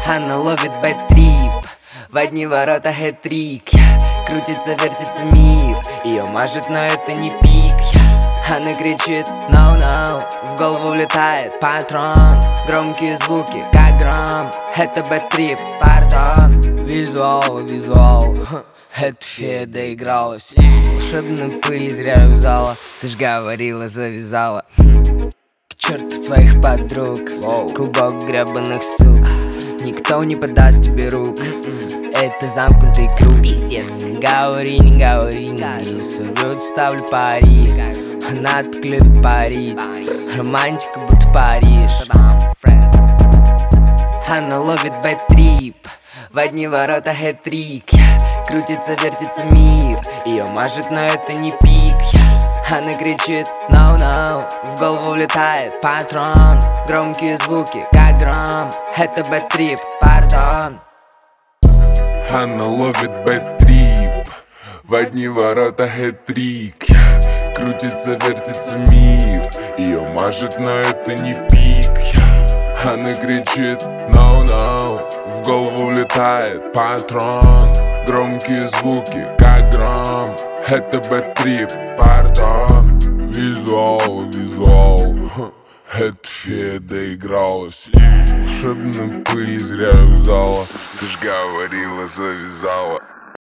Она ловит бэт-трип, в одни ворота хэт-трик. Крутится, вертится мир, ее мажет, но это не пик. Она кричит no, no, в голову влетает патрон. Громкие звуки, как гром, это бэт-трип, пардон. Визуал, визуал, эта фея доигралась. Волшебную пыль зря юзала, ты ж говорила, завязала. К черту твоих подруг, клубок гребаных сук. Никто не подаст тебе рук, это замкнутый круг. Пиздец. Не говори, не соврёт, ставлю пари. Она так любит парить, романтика будто Париж. Она ловит бэт-трип, в одни ворота хэт-трик. Крутится, вертится мир, ее мажет, но это не пик. Она кричит no, no, в голову влетает патрон. Громкие звуки, как гром, это бэт-трип, пардон. Она ловит бэт-трип, в одни ворота хэт-трик. Крутится, вертится мир, ее мажет, но это не пик. Она кричит no, no, в голову влетает патрон. Громкие звуки, как гром, это бэт-трип, пардон. Визуал, визуал, эта фея доигралась. Волшебную пыль зря юзала, ты ж говорила, завязала.